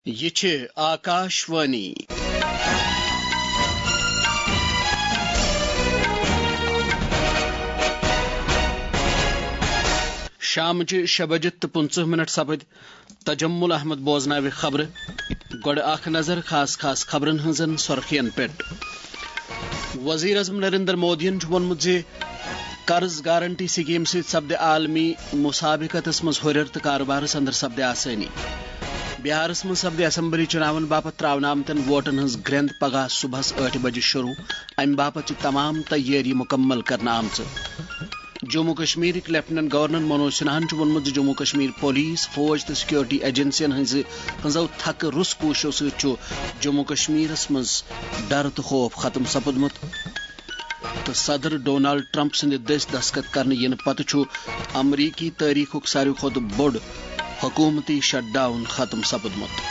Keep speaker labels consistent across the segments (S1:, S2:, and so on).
S1: یہ چھ آکاشوانی شام 6:15 سپد تجمل احمد بوزناو خبر گوڑ اخ نظر خاص خبرن ہنزن سرخین پٹ وزیر اعظم نریندر مودین وونمت قرض گارنٹی سکیم سپد عالمی مسابقتس مز ہرر تو کاروبارس اندر سپد آسانی بہارس مز سپد اسمبلی چناون باپت تراون آمتن ووٹن ہز گرند پگہ صبح 8 بجے شروع ام باپت تمام تیاری مکمل کرنا آمژ جموں کشمیر لیفٹننٹ گورنر منوج سنہاہن وونمت جموں کشمیر پولیس فوج تو سیکورٹی ایجنسین ہزو تھک رس کوششو ست جموں کشمیرس مز ڈر تو خوف ختم سپدمت تو صدر ڈونالڈ ٹرمپ سند دس دستخط کرنے ین پتہ امریکی تاریخ ساروی کھت بوڑ حکومتی شٹ ڈاؤن ختم سپدمت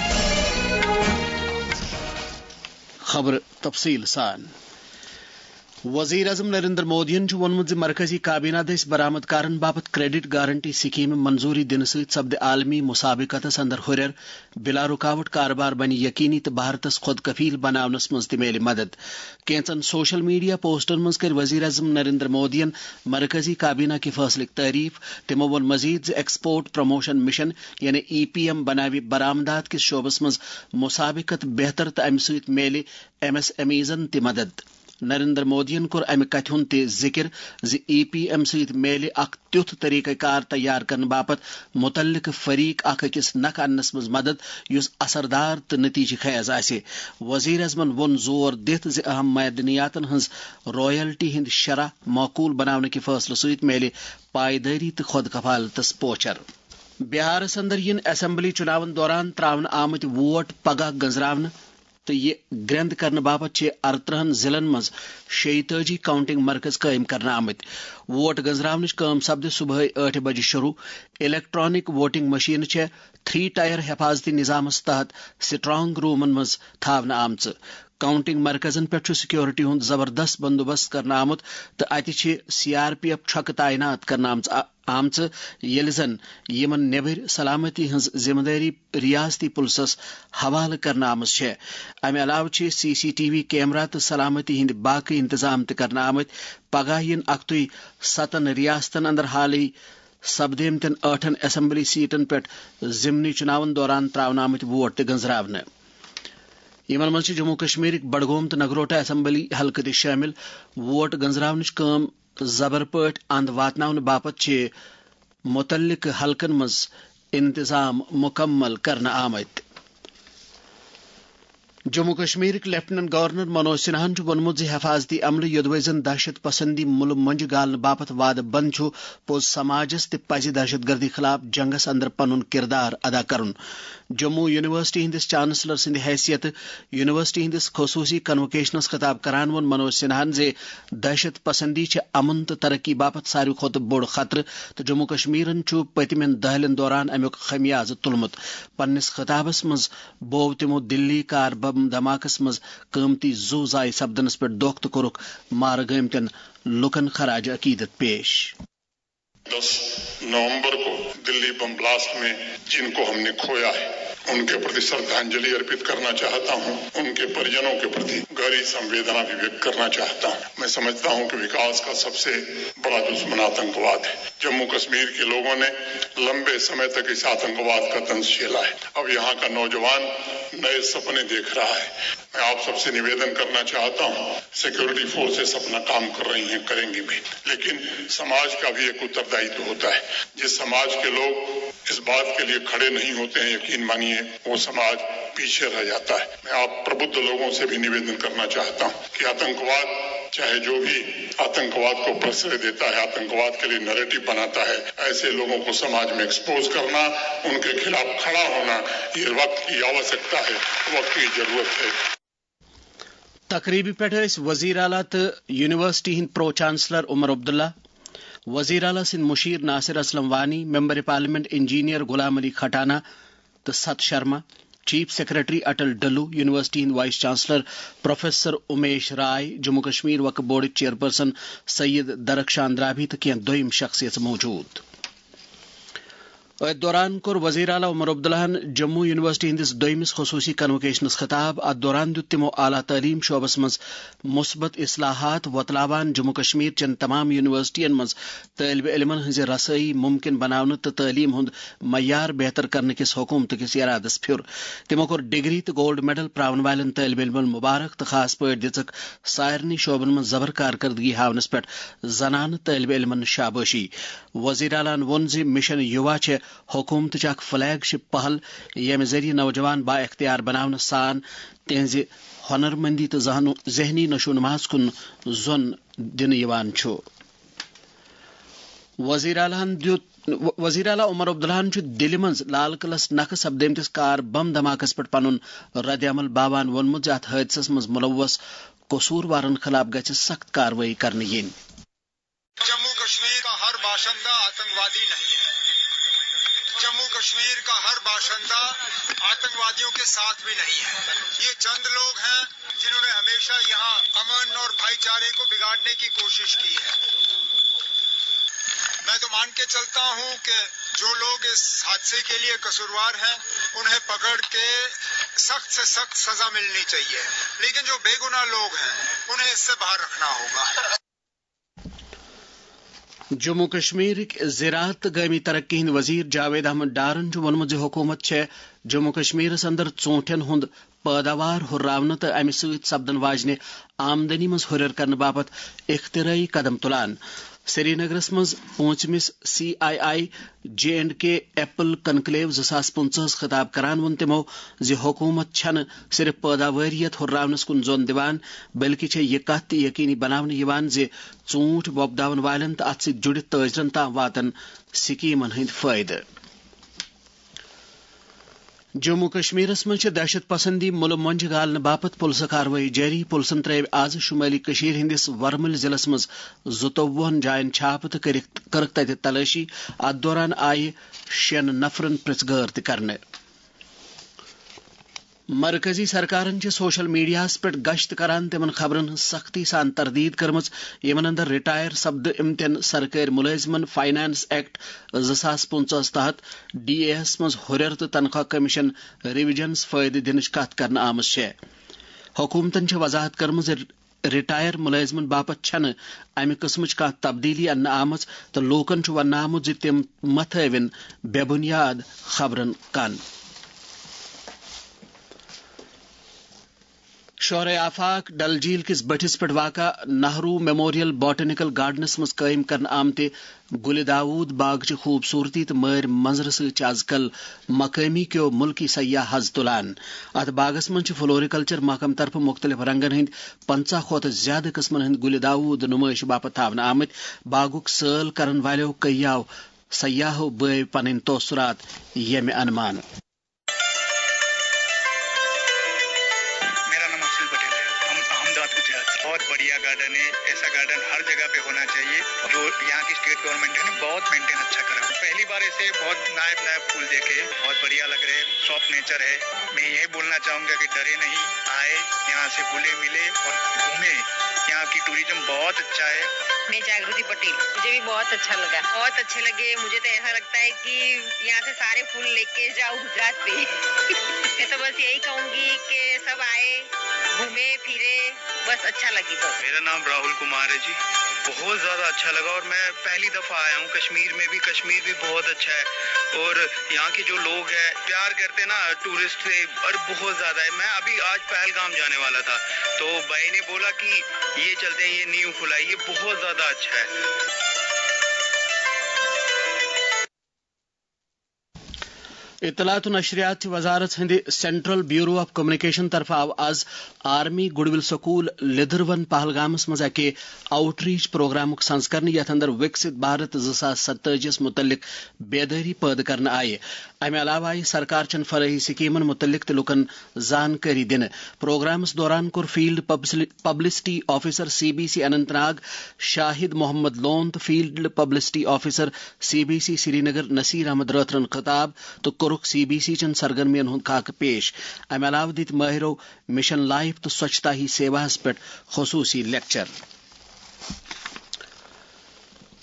S1: خبر تفصیل سان وزیر اعظم نریندر مودین وونمت مرکزی کابینہ دس برآمد کارن باپت کریڈٹ گارنٹی سکیم منظوری دن سپد عالمی مسابقتس اندر ہرر بلا رکاوٹ کاروبار بن یقینی تو بھارتس خود کفیل بناونس مز مل مدد کینچن سوشل میڈیا پوسٹن مز کر وزیر اعظم نریندر مودین مرکزی کابینہ کے فیصلک تعریف تمو وون مزید ایکسپورٹ پروموشن مشن یعنی EPM بناوی برآمدات کس شعبس مز مسابقت بہتر تو ام ست مل MSMEزن تہ مدد نریندر مودین کور امہ کتھ ہند تہ ذکر EPM ست مل اخ تیتھ طریقہ کار تیار کرنے باپت متعلق فریق اخ اکس نکھ انس مز مدد یس اثردار تو نتیجہ خیز آسہ وزیر اعظمن وون زور دت اہم معدنیاتن ہز رویلٹی ہند شرح معقول بنانے کے فیصلہ ست مل پائیداری تو خود کفالتس پوچر بہارس اندر ین اسمبلی چناون دوران تراون آمت ووٹ پگہ گنزراون تو یہ گرند کرنے باپت 38 ضلع مز 46 کاؤنٹنگ مرکز قائم کرنا آمت ووٹ گنزراونچ کام سپد صبح 8 بجے شروع الیکٹرانک ووٹنگ مشین 3 ٹائر حفاظتی نظامس تحت سٹرانگ رومن مز تھاونہ آمژ کاؤنٹنگ مرکزن پہ سیکورٹی ہند زبردست بندوبست کرنا آمت تو اتہ CRPF چھکہ تعینات کرنا آمژ یل زن یمن نیبر سلامتی ہز ذمہ داری ریاستی پولیسس حوالہ کرنا آمژ امہ علاوہ CCTV کیمرہ تو سلامتی ہند باقی انتظام تہ کرنا آمت پگہ ین 7 ریاستن اندر حالی سپدیمتن 8 اسمبلی سیٹن پہ ضمنی چناون دوران تراون آمت ووٹ تہ گنزراونہ یمن مز جموں کشمیر بڈگوم تو نگروٹا اسمبلی حلقہ تہ شامل ووٹ گنزراونچ کام زبر پٹ اند واتناون باپت متعلق حلقن مز انتظام مکمل کرنا آمت جموں کشمیر لیفٹننٹ گورنر منوج سنہاہن وونمت حفاظتی عملہ یودوے زن دہشت پسندی مل منج گالن باپت وعدہ بند پوز سماجس تہ پزِ دہشت گردی خلاف جنگس اندر پنن کردار ادا کرن جموں یونیورسٹی ہندس چانسلر سند حیثیت یونیورسٹی ہندس خصوصی کنوکیشنس خطاب کران وون منوج سنہاہن دہشت پسندی امن تو ترقی باپت ساروی کھت بوڑ خطرہ تو جموں کشمیرن پتمن دہلن دوران امیک خمیازہ تلمت پنس خطابس مز بو تمو دلی کار بم دھماکس مز قیمتی زو ضائع سپدنس پہ دکھ تو کورک مار گمتن لکن خراج عقیدت پیش
S2: 10 نومبر کو دلی بم بلاسٹ میں جن کو ہم نے کھویا ہے ان کے پرتی شردھانجلی ارپت کرنا چاہتا ہوں ان کے پریجنوں کے پرتی گہری سمویدنا بھی ویکت کرنا چاہتا ہوں میں سمجھتا ہوں کہ وکاس کا سب سے بڑا دشمن آتنکواد ہے جموں کشمیر کے لوگوں نے لمبے سمے تک اس آتنکواد کا طنز جھیلا ہے اب یہاں کا نوجوان نئے سپنے دیکھ رہا ہے میں آپ سب سے نویدن کرنا چاہتا ہوں سیکورٹی فورسز اپنا کام کر رہی ہیں کریں گی بھی لیکن سماج کا بھی ایک اتردائیتو ہوتا ہے جس سماج کے لوگ اس بات کے لیے کھڑے نہیں ہوتے ہیں یقین مانیے وہ سماج پیچھے رہ جاتا ہے میں آپ پربدھ لوگوں سے بھی نویدن کرنا چاہتا ہوں کہ آتنکواد چاہے جو بھی آتنکواد کو پرسرے دیتا ہے آتنکواد کے لیے نیریٹو بناتا ہے ایسے لوگوں کو سماج میں ایکسپوز کرنا ان کے خلاف کھڑا ہونا یہ وقت کی آوشکتا ہے وقت کی ضرورت ہے
S1: تقریبی پہ وزیر اعلیٰ تو یونیورسٹی ہند پرو چانسلر عمر عبداللہ وزیر اعلیٰ سند مشیر Nasir Aslam Wani member parliament engineer Ghulam Ali Khatana تو Sat Sharma chief secretary Atal Dulloo university ہند vice chancellor professor Umesh Rai Jammu Kashmir Waqf board chairperson سید درخشان درابی تو کی دویم شخصیت موجود ات دوران کور وزیر اعلی عمر عبداللہن جموں یونیورسٹی ہندس دویمس خصوصی کنوکیشنس خطاب. ات دوران دت تمو اعلی تعلیم شعبس مز مثبت اصلاحات وتلاوان جموں کشمیر چن تمام یونیورسٹین مز طالب علمن ہز رسائی ممکن بناون تو تعلیم ہند معیار بہتر کرنے کس حکومت کس ارادس پھر. تمو کور ڈگری تو گولڈ میڈل پراون والن طالب علمن مبارک تو خاص پہ دچک سارنی شعبن من زبر کارکردگی ہاونس پہ زنان طالب علمن شاباشی. وزیر اعلیٰ وون زِ مشن یوا چھ حکومت اخ فلیگ شپ پہل یم ذریعہ نوجوان با اختیار بناون سان تہذ ہنر مندی تو ذہنی نشو نماز کن زون دن یوان چھو. وزیر اعلیٰ عمر عبداللہن دلہ مز لال قلعس نکھ سپدمتس کار بم دھماکس پہ پن رد عمل باوان وونمت زِ ات حادثس مز ملوث قصوروارن خلاف گژھِ سخت کاروائی کرنے ین.
S3: جموں کشمیر کا ہر باشندہ آتنکوادی نہیں ہے. جموں کشمیر کا ہر باشندہ آتنکوادیوں کے ساتھ بھی نہیں ہے. یہ چند لوگ ہیں جنہوں نے ہمیشہ یہاں امن اور بھائی چارے کو بگاڑنے کی کوشش کی ہے. میں تو مان کے چلتا ہوں کہ جو لوگ اس حادثے کے لیے قصوروار ہیں انہیں پکڑ کے سخت سے سخت سزا ملنی چاہیے، لیکن جو بے گناہ لوگ ہیں انہیں اس سے باہر رکھنا ہوگا.
S1: جموں کشمیر زراعت گامی ترقی ہند وزیر جاوید احمد ڈارن وونمت زِ حکومت چھ جموں کشمیرس اندر ژوٗنٛٹھٮ۪ن ہُنٛد پٲداوار ہُرراونہٕ تہٕ امہِ سۭتۍ سپدن واجنہِ آمدنی منٛز ہُرٮ۪ر کرنہٕ باپتھ اختراعی قدم تُلان. سری نگرس مز پوٗنٛژمِس CII-J&K ایپل کنکلیو 2015 خطاب کران وون تمو زِ حکومت چھنہٕ صرف پٲداوٲریت ہُرراونس کُن زون دِوان بلکہ چھےٚ یہِ کتھ تہِ یقینی بناونہٕ یِوان زِ ژوٗنٛٹھۍ وۄپداون والٮ۪ن تہٕ اتھ سۭتۍ جُڑِتھ تٲجرن تام واتن سکیمن ہٕنٛدۍ فٲیدٕ. جموں کشمیرس مز دہشت پسندی ملہٕ مۄنجہِ گالنہٕ باپتھ پُلسہٕ کاروٲیی جٲری. پُلسن ترٛٲو آز شمٲلی کٔشیٖر ہٕنٛدِس ورمُل ضلعس مز 22 جاین چھاپہٕ تہٕ کٔرٕکھ تتہِ تلٲشی. اتھ دوران آیہِ 6 نفرن پرٛژھ گٲر تہِ کرنہٕ. مرکزی سرکارن سوشل میڈیاہس پہ گشت کران تمن خبرن ہز سختی سان تردید کرمز یمن اندر رٹائر سپدٕ امتن سرکاری ملازمن فائنانس ایکٹ 2015 تحت DA مز ہُرٮ۪ر تہٕ تنخواہ کمیشن ریویجنس فائدٕ دنچ کتھ کرنہٕ آمٕژ چھےٚ. حکومتن وضاحت کرمز رٹائر ملازمن باپت چھنہٕ امہِ قسمٕچ کانٛہہ تبدیلی اننہٕ آمٕژ تہٕ لوٗکن وننہٕ آمُت زِ تِم مہ تھٲوِن بے بُنیاد خبرن کن. شورے آفاق ڈل جھیل کس بٹھس پہ واقع نہرو میموریل باٹنیکل گارڈنس مز قائم کرنے آمتہ گلِ داود باغ چہ خوبصورتی تو مٲرۍ منظرٕ سۭتۍ آز کل مقامی کیو ملکی سیاح حظ تلان. ات باغس من فلوریکلچر محکمہ طرف مختلف رنگن ہند 50 کھۄتہٕ زیادٕ قسمن ہند گلِ داود نمائش باپت تھاونہٕ آمت. باغک سٲل کرن والو کئیو سیاحو بٲو پنٕنۍ توثرات ییٚمہِ انمان.
S3: بہت بڑھیا گارڈن ہے. ایسا گارڈن ہر جگہ پہ ہونا چاہیے. جو یہاں کی اسٹیٹ گورنمنٹ ہے بہت مینٹین اچھا کرا. پہلی بار ایسے بہت نائب پھول دیکھے, بہت بڑھیا لگ رہے. سافٹ نیچر ہے. میں یہی بولنا چاہوں گا کہ ڈرے نہیں, آئے یہاں سے گلے ملے اور گھومے. یہاں کی ٹوریزم بہت اچھا ہے.
S4: میں جاگرتی پٹیل, مجھے بھی بہت اچھا لگا, بہت اچھے لگے. مجھے تو ایسا لگتا ہے کہ یہاں سے سارے پھول لے کے جاؤ گجرات پہ. میں تو بس یہی کہوں گی کہ سب آئے, گھومے پھرے, بس اچھا لگے.
S3: میرا نام راہل کمار ہے جی. بہت زیادہ اچھا لگا اور میں پہلی دفعہ آیا ہوں کشمیر میں بھی. کشمیر بھی بہت اچھا ہے اور یہاں کے جو لوگ ہیں پیار کرتے نا ٹورسٹ سے, اور بہت زیادہ ہے. میں ابھی آج پہلگام جانے والا تھا تو بھائی نے بولا کہ یہ چلتے ہیں, یہ نیو کھلا ہے, یہ بہت زیادہ اچھا ہے.
S1: اطلاعات و نشریات وزارت ہند سینٹرل بیورو آف کمیونیکیشن طرف آو آز آرمی گڈ ول سکول لدرون پہلگامس مز اکہ آؤٹ ریچ پروگرامک سنز کرنے یتھ اندر وکست بھارت 2047 متعلق بیداری پید کرنے آئے. امہ علاوہ آئی سرکار چن فرحی سکیمن متعلق تہ لکن زانکاری دن. پروگرامس دوران کور field publicity officer CBC Anantnag Shahid Mohammad Lone تو field publicity officer CBC Srinagar Nasir Ahmad راترن خطاب تو کورک CBC چن سرگرمین ہند خاکہ پیش. امہ علاوہ دت ماہرو مشن لائف تو سوچھتا ہی سیواہس پہ خصوصی lecture.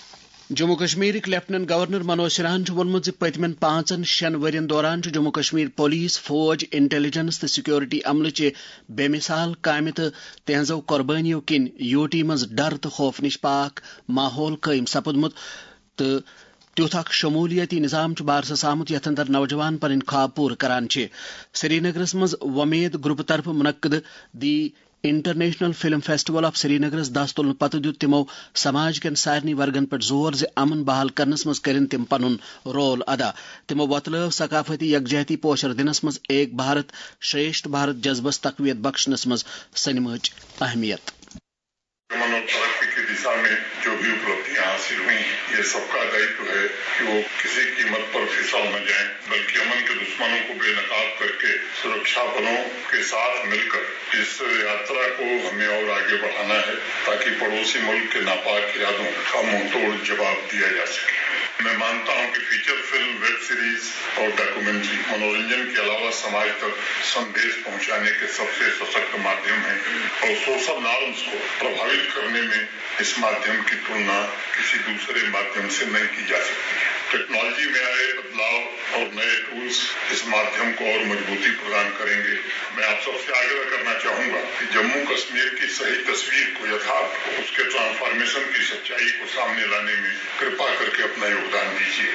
S1: Jammu Kashmir lieutenant governor Manoj سنہاہن وونمت پتمن 5-6 ورین دوران جموں کشمیر پولیس فوج انٹیلیجنس تو سیکورٹی عملہ چہ بے مثال کامہ تو تہذو قربانیوں کن یوٹی مز ڈر تو خوف نش پاک ماحول قائم سپدمت تو تیوتھ اخ شمولیتی نظام بارسس آمت یتھ اندر نوجوان پن خواب پور کران سری نگرس مز ومید گروپ طرف منعقد the international film festival of سری نگرس دست تلن پتہ دیت تمو سماج کن سارنی ورگن پہ زور زِ امن بحال کرنس مز کرن تم پنن رول ادا تمو وتلو ثقافتی یکجہتی پوشر دنس مز ایک بھارت شریشٹھ بھارت جذبس تقویت بخشنس مز سنمچ اہمیت.
S2: امن اور ترقی کی دشا میں جو بھی اپلبدیاں حاصل ہوئی یہ سب کا دائتو ہے کہ وہ کسی قیمت پر پھسل نہ جائیں بلکہ امن کے دشمنوں کو بے نقاب کر کے سرکشا بلوں کے ساتھ مل کر اس یاترا کو ہمیں اور آگے بڑھانا ہے تاکہ پڑوسی ملک کے ناپاک ارادوں کا منہ توڑ جواب دیا جا سکے. میں مانتا ہوں کہ فیچر فلم ویب سیریز اور ڈاکومنٹری منورنجن کے علاوہ سماج تک سندیش پہنچانے کے سب سے سشکت مادھیم ہیں اور سوشل نارمز کو پربھاوت کرنے میں اس مادھیم کی تلنا کسی دوسرے مادھیم سے نہیں کی جا سکتی. ٹیکنالوجی میں آئے بدلاؤ اور نئے ٹولز اس مادھیم کو اور مضبوطی پردان کریں گے. میں آپ سب سے آگرہ کرنا چاہوں گا کہ جموں کشمیر کی صحیح تصویر کو یتھارتھ اس کے ٹرانسفارمیشن کی سچائی کو سامنے لانے میں کرپا کر کے اپنا یوگدان دیجیے.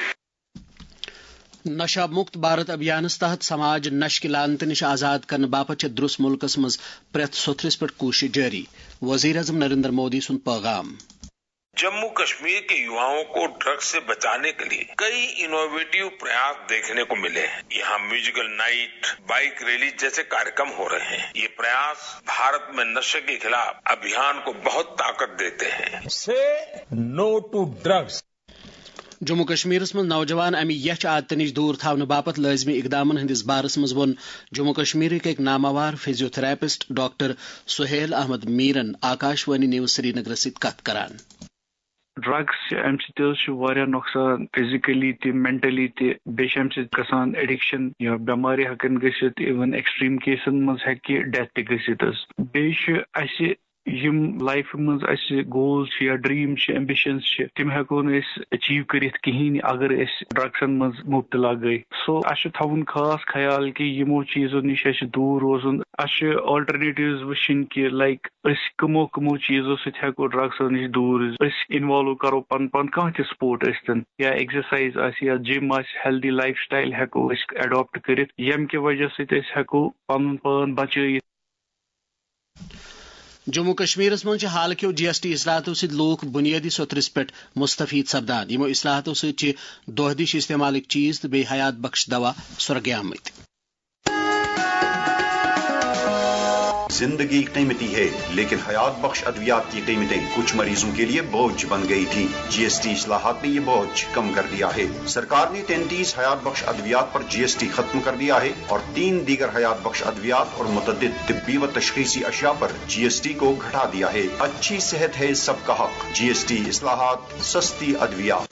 S1: نشہ مکت بھارت ابھیانس تحت سماج نش کی لانت نش آزاد کرنے باپت درس ملکس مز پریت سوتھرس پہ کوشش جاری. وزیر اعظم نریندر مودی سن پیغام.
S5: جموں کشمیر کے یواؤں کو ڈرگ سے بچانے کے لیے کئی انوویٹو پریاس دیکھنے کو ملے ہیں. یہاں میوزیکل نائٹ، بائک ریلی جیسے کارکرم ہو رہے ہیں. یہ پریاس بھارت میں نشے کے خلاف ابھیان کو بہت طاقت دیتے ہیں.
S6: Say no to drugs.
S1: Jammu Kashmir من نوجوان امہ یچ عادت نش دور تھونہ باپت لازمی اقدامن ہندس بارس مز ون جموں کشمیر ایک نامور physiotherapist doctor Suhail Ahmad میرن آکاشوانی نیوز سری نگر ست کت کران.
S7: ڈرگس امہ سہ نقصان فزیکلی تہ مینٹلی تہ بیٚیہِ چھِ امہ سۭتۍ گژھان ایڈکشن یا بیمارِ ہیٚکن گٔژھِتھ ایون ایکسٹریم کیسن منٛز ہیٚکہِ ڈیتھ تہِ گٔژھِتھ حظ. بیٚیہِ چھِ اَسہِ یم لائف مز اَسہِ گولز چھِ یا ڈریم چھِ ایمبیشنز چھِ تم ہیٚکو نہٕ أسۍ اچیو کٔرِتھ کِہیٖنۍ اگر أسۍ ڈرگسن منٛز مبتلا گٔے. سو اَسہِ چھُ تھاوُن خاص خیال کہِ یِمو چیٖزو نِش اَسہِ دوٗر روزُن. اَسہِ چھِ آلٹرنیٹِوز وٕچھِنۍ کہِ لایک أسۍ کٕمو چیٖزو سۭتۍ ہیٚکو ڈرگسو نِش دوٗر أسۍ اِنوالو کرو پن کانٛہہ تہِ سپورٹ ٲسۍتن یا ایکزرسایز آسہِ یا جم آسہِ ہیلدی لایف سٹایل ہیٚکو أسۍ ایڈاپٹ کٔرِتھ ییٚمہِ کہِ وجہ سۭتۍ أسۍ ہیٚکو پنُن پان بچٲیِتھ.
S1: جموں کشمیر من حال کیو جی ایس ٹی اصلاحاتو ست لوک بنیادی سطرس پہ مستفید سپدان. یمو اصلاحاتو ست دہ دش استعمالک چیز تو بی حیات بخش دوا سرگے آمت.
S8: زندگی قیمتی ہے لیکن حیات بخش ادویات کی قیمتیں کچھ مریضوں کے لیے بوجھ بن گئی تھی. جی ایس ٹی اصلاحات نے یہ بوجھ کم کر دیا ہے. سرکار نے 33 حیات بخش ادویات پر جی ایس ٹی ختم کر دیا ہے اور 3 دیگر حیات بخش ادویات اور متعدد طبی و تشخیصی اشیاء پر جی ایس ٹی کو گھٹا دیا ہے. اچھی صحت ہے سب کا حق. جی ایس ٹی اصلاحات، سستی ادویات.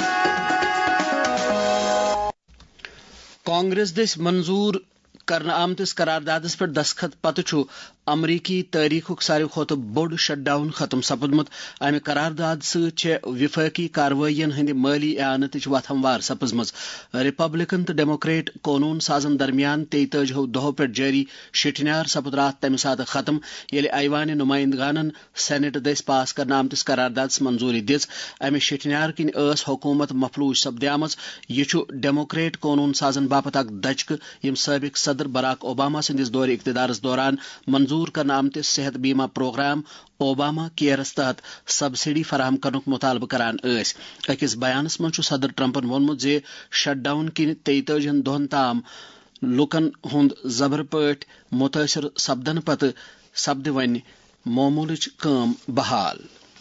S1: کانگریس دس منظور کرنا آمتس قراردادس پہ دستخط پتہ امریکی تاریخ ساروی کھت بوڑ شٹ ڈاؤن ختم سپدمت. امہ قرارداد ست وفاقی کاروائین ہند مالی اعانت وتھ ہموار سپزم. ریپبلکن تو ڈیموکریٹ قانون سازن درمیان 43 دہو پہ جاری شٹنیار سپد رات تمہ سات ختم یل ایوان نمائندگان سینٹ دس پاس کرنا آمتس قراردادس منظوری دِژ. امہ شٹنیار کن حکومت مفلوج سپدیام. یہ ڈیموکریٹ قانون سازن باپت اک دچکہ یم سابق صدر براک اوباما سندس دور اقتدارس دوران منظور کرنا آمتس صحت بیمہ پروگرام اوباما کیئرس تحت سبسڈی فراہم کرنک مطالبہ کران ٲسۍ. أکِس بیانس منٛز صدر ٹرمپن وونمُت زِ شٹ ڈاؤن کِنۍ 43 دۄہن تام لُکن ہُنٛد زبر پٲٹھۍ مُتٲثر سپدن پتہٕ سپدِ وۄنۍ معموٗلٕچ کٲم بحال.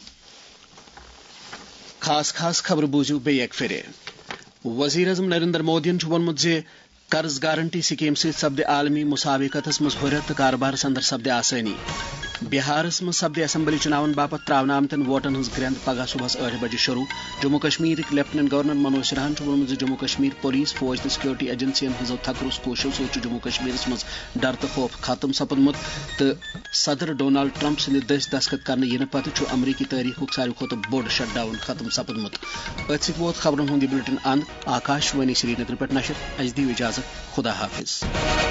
S1: خاص خبر بوٗزِو بیٚیہِ اکہِ پھِرِ. وزیر اعظم نریندر مودین وونمُت زِ قرض گارنٹی سکیم ست سپدِ عالمی مساوقتس مز ہُریر تو کاربارس اندر سپدِ آسانی. بہارس مز سپدِ اسمبلی چناون باپت تراون آمتن ووٹن ہز گرند پگہ صبح 8 بجے شروع. جموں کشمیر لیفٹنٹ گورنر منوج سنہاہن ووٚنمُت زِ جموں کشمیر پولیس فوج تو سیکورٹی ایجنسین ہزو تھکرس کوششو سۭتۍ جموں کشمیرس مز ڈر تو خوف ختم سپدمت تو صدر ڈونالڈ ٹرمپ سٕنٛدِ دٔسۍ دستخط کرنہٕ یِنہٕ پتہٕ چھُ امریکی تٲریخُک ساروی کھۄتہٕ بوٚڑ شٹ ڈاوُن ختم سپدمت. أتھۍ سۭتۍ ووت خبرن ہُنٛد یہِ بُلٹن اند. آکاش وانی سری نگر پٮ۪ٹھ نشر. اَسہِ دِیِو اجازت. خدا حافظ.